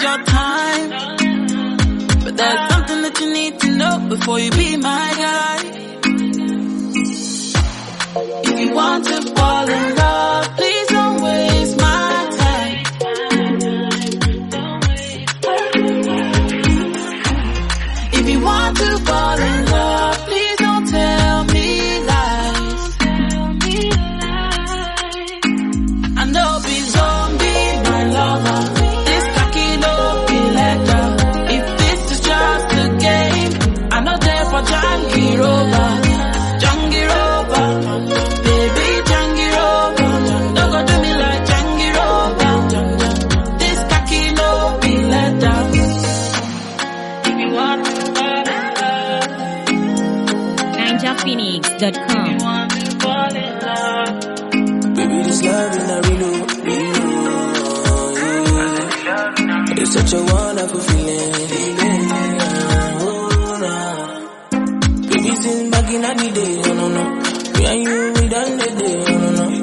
your time. But there's something that you need to know before you be my guy. If you want to fall in love, please don't waste my time. If you want to fall in love, please don't tell me lies. I know be zombie, my lover. This cocky no be letter. If this is just a game, I know there for Jangi Rover. Jangi Rover, baby Jangi Rover. Don't go do me like Jangi Rover. This cocky no be letter. If you want to fall in love, NinjaPhoenix.com. you want to fall in love. Baby, this love is not real, yeah. It's such a wonderful feeling. Oh, nah. Baby, since back in the day, oh, no, no. Me and you, we done the day, oh, no, no.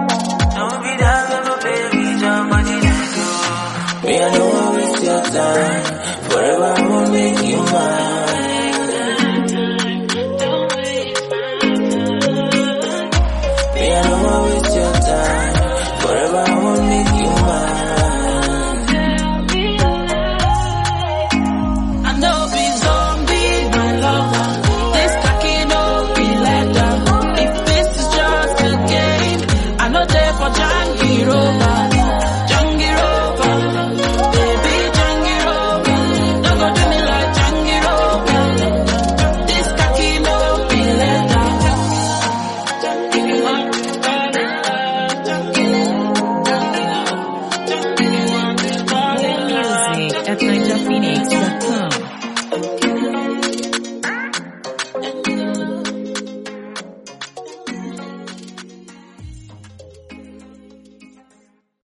Don't be that little baby, jump on the neck, oh. Me, I don't want to waste your time.